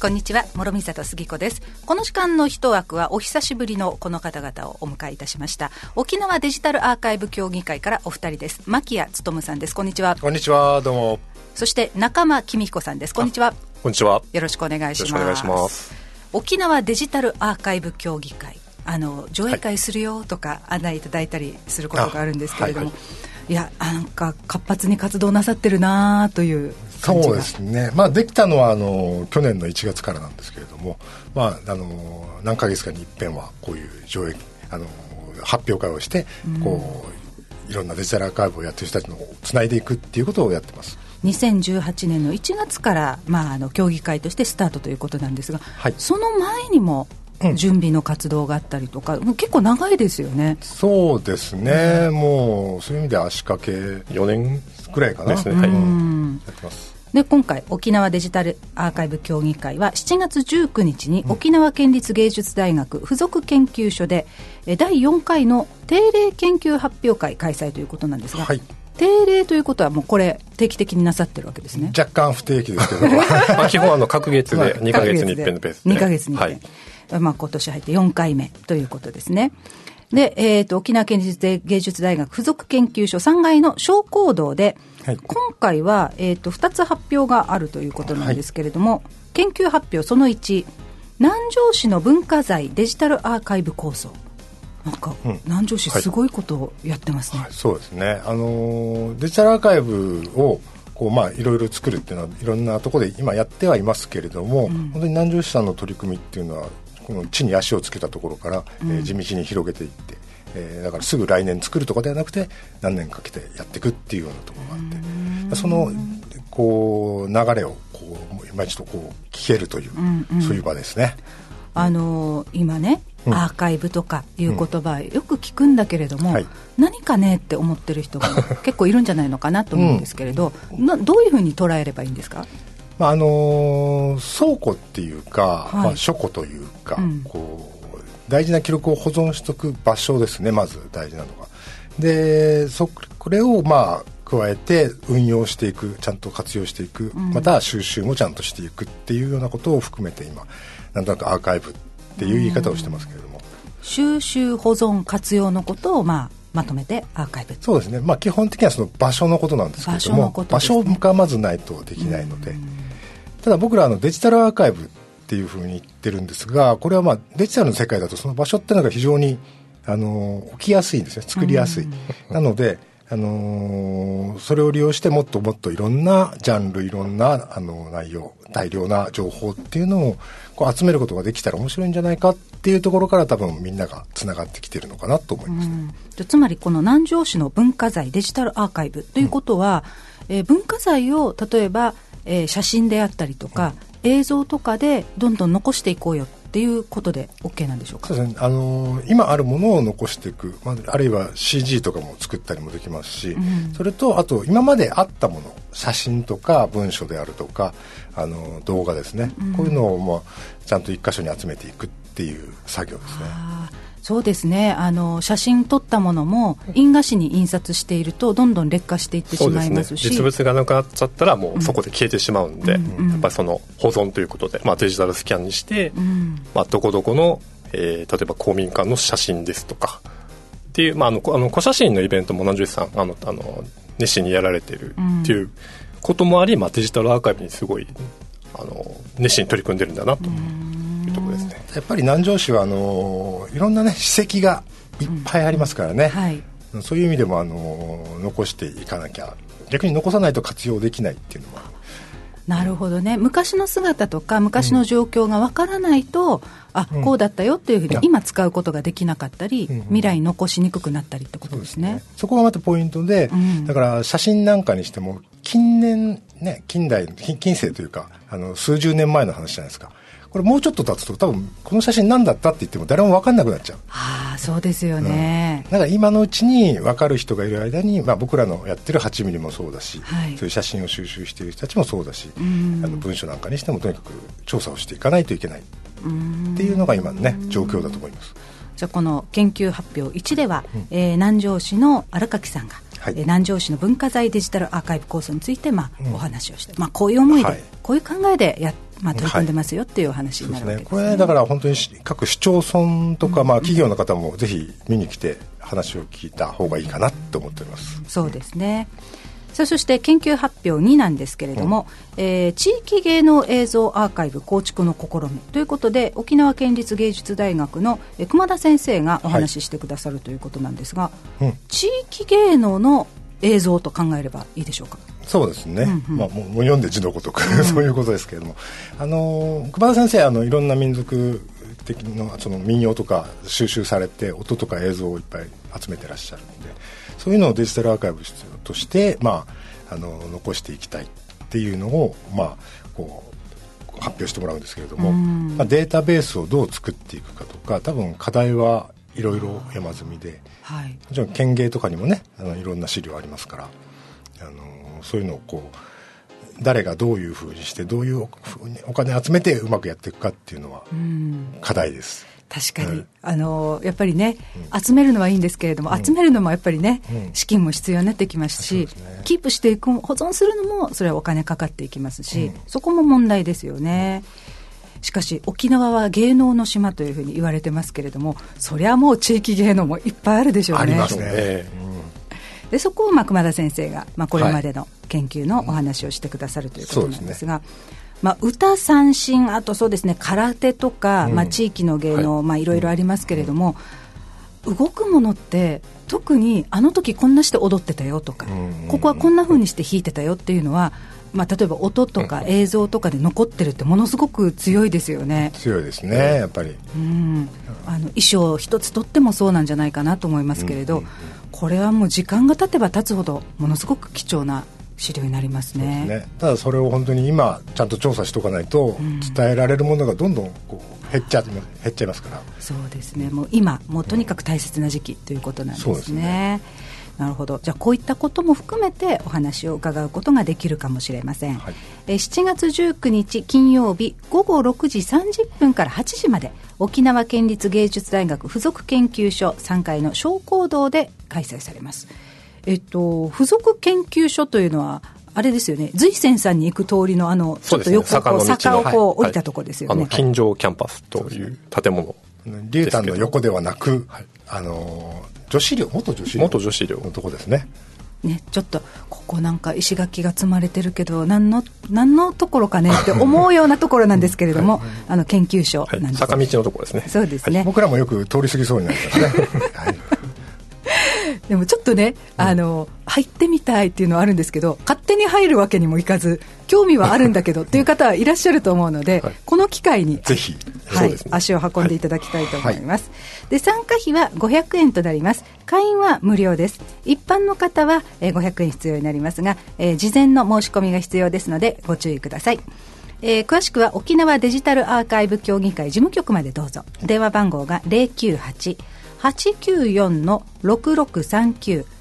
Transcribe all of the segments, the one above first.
こんにちは、諸見里杉子です。この時間の一枠はお久しぶりのこの方々をお迎えいたしました。沖縄デジタルアーカイブ協議会からお二人です。牧谷勉さんです。こんにちは。 こんにちは、どうも。 そして中間公彦さんです。こんにちは。 こんにちは。 よろしくお願いします。 よろしくお願いします。 沖縄デジタルアーカイブ協議会、上映会するよとか案内いただいたりすることがあるんですけれども、いや、なんか活発に活動なさってるなという感じが。 そうですね、できたのは去年の1月からなんですけれども、何ヶ月かに一遍はこういう上映発表会をして、いろんなデジタルアーカイブをやってる人たちのをつないでいくっていうことをやってます。 2018年の1月から、協議会としてスタートということなんですが、その前にも準備の活動があったりとか、結構長いですよね。 そうですね、もうそういう意味では足掛け4年くらいかなですね、やってます。 で、今回沖縄デジタルアーカイブ協議会は7月19日に沖縄県立芸術大学附属研究所で第4回の定例研究発表会開催ということなんですが、定例ということはもうこれ定期的になさってるわけですね。 若干不定期ですけど基本各月で2ヶ月に一遍のペースで 2ヶ月に一遍、今年入って4回目ということですね。で、沖縄県立芸術大学附属研究所3階の小講堂で、今回は、2つ発表があるということなんですけれども、研究発表その1、南城市の文化財デジタルアーカイブ構想。なんか、南城市すごいことをやってますね。 そうですね、デジタルアーカイブをいろいろ作るっていうのはいろんなところで今やってはいますけれども、本当に南城市さんの取り組みっていうのはこの地に足をつけたところから、地道に広げていって、だからすぐ来年作るとかではなくて何年かけてやっていくっていうようなところがあって、その流れを今一度聞けるという、そういう場ですね。 今ね、アーカイブとかいう言葉よく聞くんだけれども、何かねって思ってる人が結構いるんじゃないのかなと思うんですけれど、どういうふうに捉えればいいんですか？ 倉庫っていうか、書庫というか、大事な記録を保存しておく場所ですね。まず大事なのがで、これを加えて運用していく、ちゃんと活用していく、また収集もちゃんとしていくっていうようなことを含めて今なんとなくアーカイブっていう言い方をしてますけれども、 収集保存活用のことをまとめてアーカイブ。 そうですね、基本的にはその場所のことなんですけれども、場所がまずないとできないので、ただ僕らデジタルアーカイブっていうふうに言ってるんですが、これはデジタルの世界だとその場所っていうのが非常に起きやすいんですね。作りやすい、なのでそれを利用してもっともっといろんなジャンル、いろんな内容、大量な情報っていうのを集めることができたら面白いんじゃないかっていうところから多分みんながつながってきてるのかなと思います。 つまりこの南城市の文化財デジタルアーカイブということは、文化財を例えば、写真であったりとか、映像とかでどんどん残していこうよっていうことで OK なんでしょうか？ そうですね、今あるものを残していく、あるいは CG とかも作ったりもできますし、それとあと今まであったもの、写真とか文書であるとか動画ですね、こういうのをちゃんと一箇所に集めていくっていう作業ですね。 そうですね、写真撮ったものも印画紙に印刷しているとどんどん劣化していってしまいますし、 実物がなくなっちゃったらもうそこで消えてしまうんで、やっぱりその保存ということで、デジタルスキャンにして、どこどこの、例えば公民館の写真ですとかっていう、古写真のイベントも南城市さん熱心にやられているっていうこともあり、デジタルアーカイブにすごい熱心に取り組んでるんだなというところですね。 やっぱり南城市はいろんな史跡がいっぱいありますからね、そういう意味でも残していかなきゃ、逆に残さないと活用できないっていうのもある。 なるほどね。昔の姿とか昔の状況がわからないと、こうだったよっていうふうに今使うことができなかったり、未来に残しにくくなったりってことですね。 そこがまたポイントで、だから写真なんかにしても近代近世というか数十年前の話じゃないですか。これもうちょっと経つと多分この写真何だったって言っても誰も分かんなくなっちゃう。 そうですよね、 だから今のうちに分かる人がいる間に、僕らのやってる8ミリもそうだし、そういう写真を収集している人たちもそうだし、文書なんかにしてもとにかく調査をしていかないといけないっていうのが今のね状況だと思います。 じゃあこの研究発表1では、南城市の荒垣さんが、南城市の文化財デジタルアーカイブ構想について、お話をして、こういう思いで、こういう考えで取り組んでますよっていうお話になるわけですね。 これだから本当に各市町村とか、企業の方もぜひ見に来て話を聞いた方がいいかなと思っております。 そうですね。さあそして研究発表2なんですけれども、地域芸能映像アーカイブ構築の試みということで、沖縄県立芸術大学の熊田先生がお話ししてくださるということなんですが、地域芸能の映像と考えればいいでしょうか。 そうですね、もう読んで字のごとくそういうことですけれども、熊田先生いろんな民族的なその民謡とか収集されて音とか映像をいっぱい集めてらっしゃるので、そういうのをデジタルアーカイブとして、残していきたいっていうのを、こう発表してもらうんですけれども、データベースをどう作っていくかとか、多分課題はいろいろ山積みで、もちろん県芸とかにもねいろんな資料ありますから、そういうのをこう誰がどういうふうにしてどういうふうにお金集めてうまくやっていくかっていうのは課題です。 確かに、やっぱりね、集めるのはいいんですけれども、集めるのもやっぱりね、資金も必要になってきますし、キープしていく、保存するのもそれはお金かかっていきますし、そこも問題ですよね。しかし沖縄は芸能の島というふうに言われてますけれども、そりゃもう地域芸能もいっぱいあるでしょうね。 ありますね。 でそこを熊田先生が、これまでの研究のお話をしてくださるということなんですが、歌、三線、あとそうですね、空手とか、地域の芸能、いろいろありますけれども、動くものって特にあの時こんなして踊ってたよとか、ここはこんな風にして弾いてたよっていうのは、例えば音とか映像とかで残ってるってものすごく強いですよね。 強いですね、やっぱり。 衣装一つとってもそうなんじゃないかなと思いますけれど、これはもう時間が経てば経つほどものすごく貴重な資料になりますね。 そうですね。ただそれを本当に今ちゃんと調査しておかないと、伝えられるものがどんどんこう減っちゃいますから。 そうですね。もう今もうとにかく大切な時期ということなんですね。そうですね。なるほど。じゃあこういったことも含めてお話を伺うことができるかもしれません。7月19日金曜日午後6時30分から8時まで、沖縄県立芸術大学附属研究所3階の小講堂で開催されます。附属研究所というのはあれですよね、瑞泉さんに行く通りのちょっと横坂をこう降りたところですよね。 金城キャンパスという建物龍丹の横ではなく、元女子寮のとこですね。 ちょっとここなんか石垣が積まれてるけど何のところかねって思うようなところなんですけれども、研究所なんです、 坂道のところですね。 そうですね、 僕らもよく通り過ぎそうになりますね。 でもちょっとね、入ってみたいっていうのはあるんですけど、勝手に入るわけにもいかず、興味はあるんだけどっていう方はいらっしゃると思うので、この機会にぜひ、 足を運んでいただきたいと思います。で参加費は500円となります。会員は無料です。一般の方は500円必要になりますが、事前の申し込みが必要ですのでご注意ください。詳しくは沖縄デジタルアーカイブ協議会事務局までどうぞ。電話番号が 098-894-6639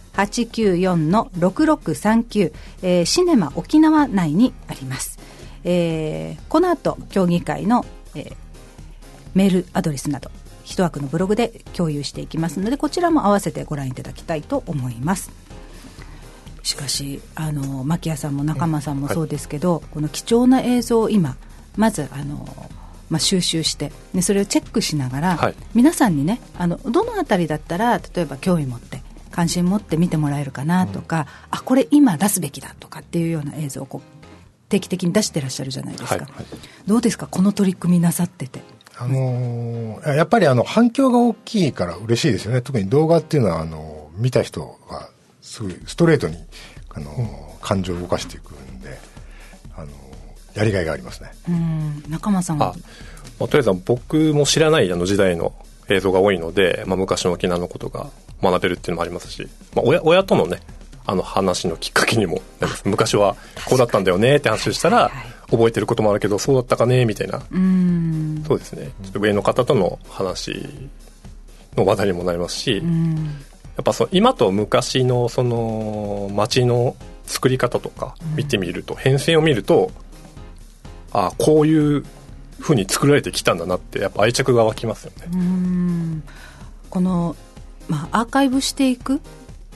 894-6639、シネマ沖縄内にあります。この後協議会の、メールアドレスなど一枠のブログで共有していきますので、こちらも合わせてご覧いただきたいと思います。しかし牧谷さんも仲間さんもそうですけど、この貴重な映像を今まず収集して、ね、それをチェックしながら、皆さんにねどのあたりだったら例えば興味持って関心持って見てもらえるかなとか、これ今出すべきだとかっていうような映像を定期的に出してらっしゃるじゃないですか。どうですか、この取り組みなさってて。 やっぱり反響が大きいから嬉しいですよね。特に動画っていうのは見た人がすごいストレートに感情を動かしていくんで、やりがいがありますね。 中間さんはとりあえず僕も知らない時代の映像が多いので、昔の沖縄のことが学べるっていうのもありますし、親とのね話のきっかけにもなります。昔はこうだったんだよねって話をしたら、覚えてることもあるけどそうだったかねみたいな、そうですね、ちょっと上の方との話の話題にもなりますし、やっぱ今と昔のその街の作り方とか見てみると、変遷を見ると、こういう風に作られてきたんだなってやっぱ愛着が湧きますよね。 この、アーカイブしていく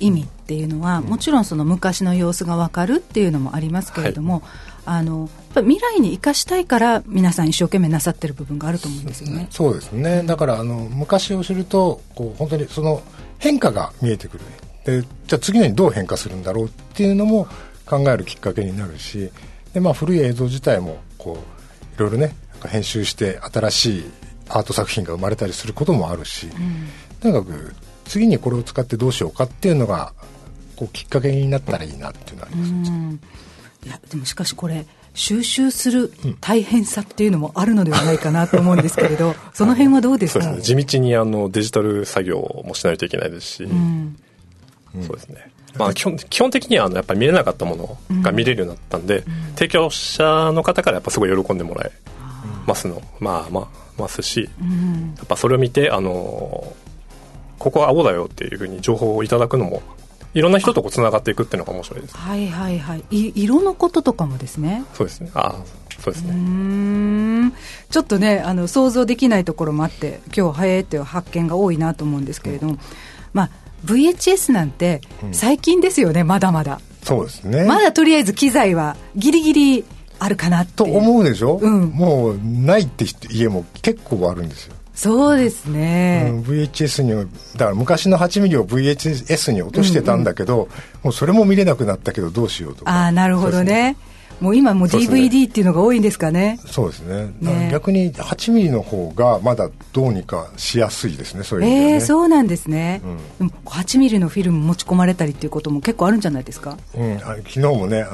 意味っていうのは、もちろんその昔の様子が分かるっていうのもありますけれども、やっぱ未来に生かしたいから皆さん一生懸命なさってる部分があると思うんですよね。 そうですね。だから昔を知ると本当にその変化が見えてくる。でじゃあ次のにどう変化するんだろうっていうのも考えるきっかけになるし、で、古い映像自体もいろいろね編集して新しいアート作品が生まれたりすることもあるし、とにかく次にこれを使ってどうしようかっていうのがきっかけになったらいいなっていうのがありますね。 いやでもしかしこれ収集する大変さっていうのもあるのではないかなと思うんですけれど、その辺はどうですか？ そうですね、地道にデジタル作業もしないといけないですし、そうですね、基本的にはやっぱり見れなかったものが見れるようになったんで、提供者の方からやっぱすごい喜んでもらえますますし、やっぱそれを見てここは青だよっていうふうに情報をいただくのもいろんな人とつながっていくっていうのが面白いです。 はいはいはい。色のこととかもですね。 そうですね。そうですね。 ちょっとね想像できないところもあって今日早いという発見が多いなと思うんですけれども、VHS なんて最近ですよね、まだまだ。 そうですね。 まだとりあえず機材はギリギリあるかなってと思うでしょ、もうないって家も結構あるんですよ。 そうですね、 VHS にだから昔の8ミリを VHS に落としてたんだけど、もうそれも見れなくなったけどどうしようとか。 なるほどね。もう今もう DVD っていうのが多いんですかね。 そうですね。逆に8ミリの方がまだどうにかしやすいですね、そういう意味ではね。 そうなんですね、でも8ミリのフィルム持ち込まれたりっていうことも結構あるんじゃないですか？ 昨日もね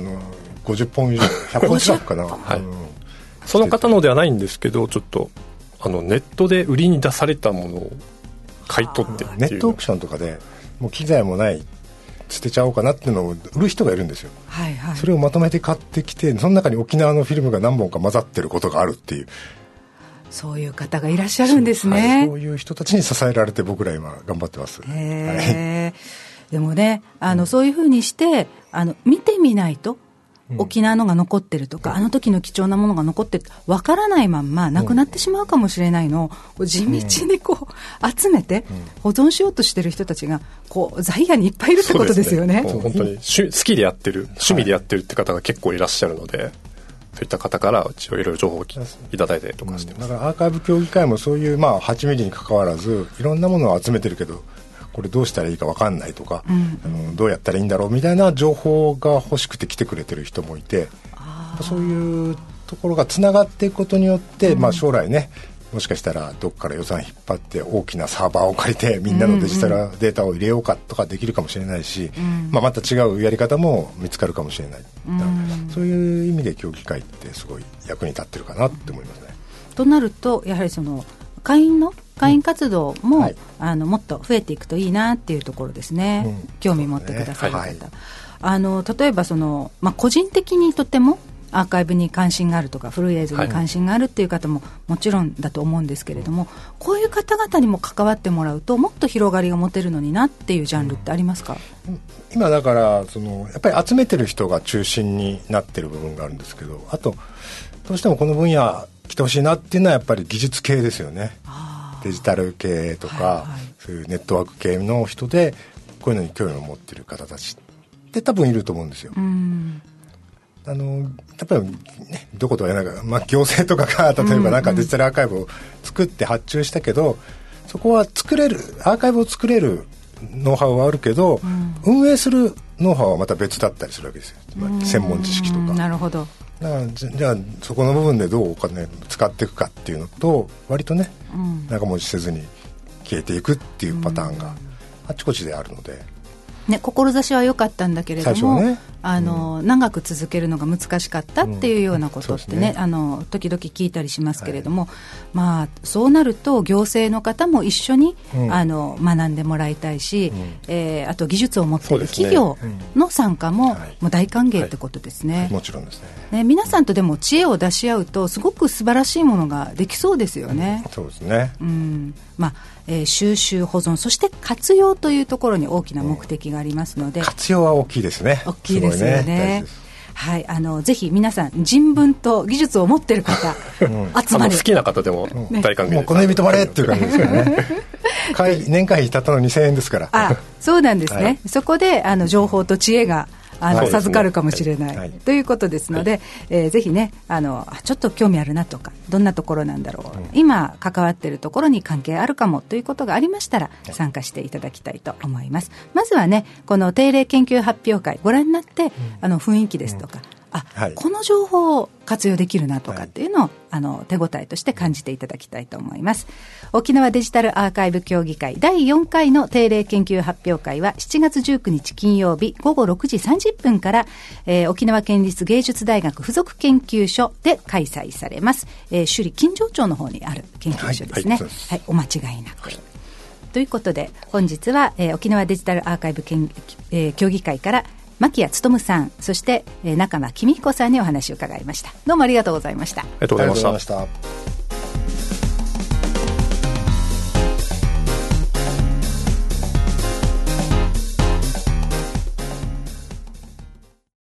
50本以上100本近くかな、 その方のではないんですけど、ちょっとネットで売りに出されたものを買い取ってっていう、 ネットオークションとかでもう機材もない捨てちゃおうかなっていうのを売る人がいるんですよ、それをまとめて買ってきて、その中に沖縄のフィルムが何本か混ざってることがあるっていう、 そういう方がいらっしゃるんですね。 そういう人たちに支えられて僕ら今頑張ってます。 でもねそういうふうにして見てみないと沖縄のが残ってるとか、あの時の貴重なものが残ってるわからないまんまなくなってしまうかもしれないのを地道に集めて保存しようとしてる人たちが在野にいっぱいいるってことですよね。 本当に好きでやってる、趣味でやってるって方が結構いらっしゃるので、そういった方から一応いろいろ情報をいただいたりとかしてます。 だからアーカイブ協議会もそういう8ミリに関わらずいろんなものを集めてるけど、これどうしたらいいか分かんないとか、どうやったらいいんだろうみたいな情報が欲しくて来てくれてる人もいて、そういうところがつながっていくことによって、将来ね、もしかしたらどっから予算引っ張って大きなサーバーを借りてみんなのデジタルデータを入れようかとかできるかもしれないし、また違うやり方も見つかるかもしれない、そういう意味で協議会ってすごい役に立ってるかなって思いますね。 となるとやはりその会員活動も、もっと増えていくといいなっていうところですね、興味持ってくださる方、例えば個人的にとてもアーカイブに関心があるとか古い映像に関心があるっていう方ももちろんだと思うんですけれども、こういう方々にも関わってもらうともっと広がりが持てるのになっていうジャンルってありますか？ 今だからやっぱり集めてる人が中心になってる部分があるんですけど、あとどうしてもこの分野来てほしいなっていうのはやっぱり技術系ですよね。デジタル系とか、そういうネットワーク系の人でこういうのに興味を持ってる方たちって多分いると思うんですよ。やっぱりね、どことは言えないから、行政とかが例えばデジタルアーカイブを作って発注したけど、そこはアーカイブを作れるノウハウはあるけど、運営するノウハウはまた別だったりするわけですよ。専門知識とか。 なるほど。 だからじゃあそこの部分でどうお金使っていくかっていうのと割とね、長持ちせずに消えていくっていうパターンがあちこちであるので、 志は良かったんだけれども、長く続けるのが難しかったっていうようなことってね、時々聞いたりしますけれども、そうなると行政の方も一緒に、学んでもらいたいし、あと技術を持っている企業の参加も、もう大歓迎ってことですね。 もちろんですね。 皆さんとでも知恵を出し合うとすごく素晴らしいものができそうですよね。 そうですね。 収集保存そして活用というところに大きな目的がありますので、 活用は大きいですね。 大きいですよね。 はい、ぜひ皆さん人文と技術を持っている方、集まり好きな方でも大歓迎です、 もうこの指止まれっていう感じですからね年会費たったの2000円ですから。 そうなんですね、はい、そこで情報と知恵が授かるかもしれない、 はい、 ということですので、ぜひねちょっと興味あるなとか、どんなところなんだろう、今関わっているところに関係あるかもということがありましたら参加していただきたいと思います。まずはね、この定例研究発表会ご覧になって、雰囲気ですとか、はい、この情報を活用できるなとかっていうのを、手応えとして感じていただきたいと思います。沖縄デジタルアーカイブ協議会第4回の定例研究発表会は7月19日金曜日午後6時30分から、沖縄県立芸術大学附属研究所で開催されます。首里金城町の方にある研究所ですね。はい、はい、お間違いなく。ということで本日は、沖縄デジタルアーカイブ協議会から牧谷勉さん、そして中間公彦さんにお話を伺いました。どうもありがとうございました。 ありがとうございました。